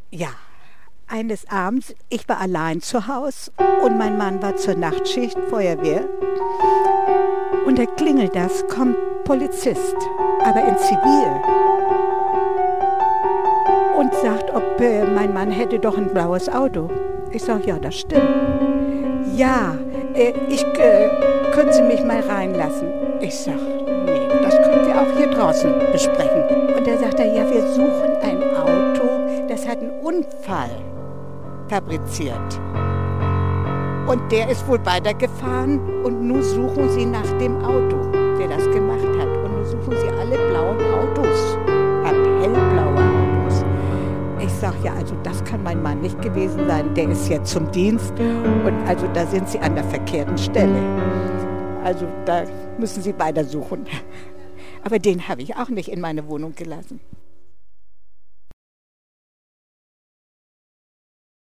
Ja, eines Abends, ich war allein zu Hause und mein Mann war zur Nachtschicht Feuerwehr. Und da klingelt das, kommt Polizist, aber in Zivil. Und sagt, ob mein Mann hätte doch ein blaues Auto. Ich sage, ja, das stimmt. Ja, können Sie mich mal reinlassen? Ich sage, nee, das können wir auch hier draußen besprechen. Und da sagt er, ja, wir suchen ein Auto, das hat einen Unfall fabriziert. Und der ist wohl weitergefahren und nun suchen Sie nach dem Auto, der das gemacht hat. Und nun suchen Sie alle blauen Autos, hellblaue Autos. Ich sage, ja, also das kann mein Mann nicht gewesen sein, der ist jetzt zum Dienst und also da sind Sie an der verkehrten Stelle. Also da müssen Sie weitersuchen. Aber den habe ich auch nicht in meine Wohnung gelassen.